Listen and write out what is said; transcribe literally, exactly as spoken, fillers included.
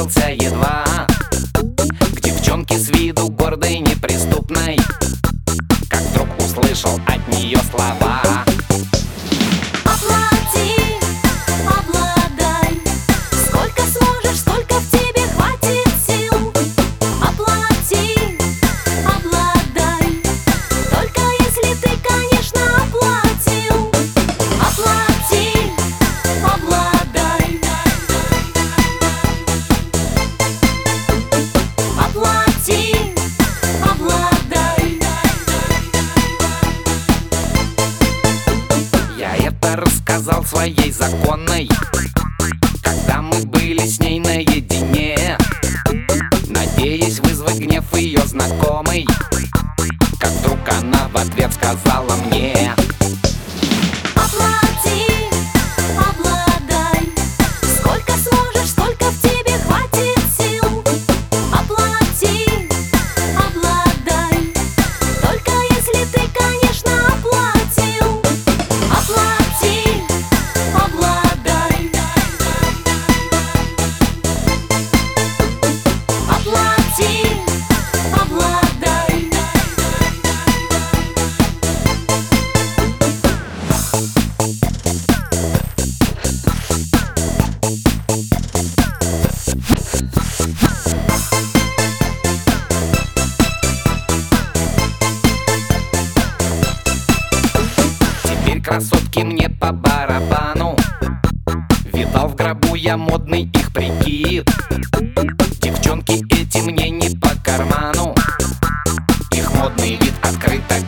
приблизился едва к девчонке с виду гордой, неприступной, как вдруг услышал от нее слова: оплати, обладай, сколько сможешь, столько в тебе хватит сил. Оплати, обладай, только если ты, конечно, оплатил. Оплати, обладай, оплати, обладай. Я это рассказал своей законной, когда мы были с ней наедине, надеясь вызвать гнев ее знакомой, как вдруг она в ответ сказала мне: Оплати, обладай, сколько сможешь, столько в тебе хватит сил. Оплати, обладай, только если ты, конечно, оплатил. Оплати, обладай, оплати, обладай. Теперь красотки мне по барабану, видал в гробу я модный их прикид. Девчонки эти мне не по карману, их модный вид открыто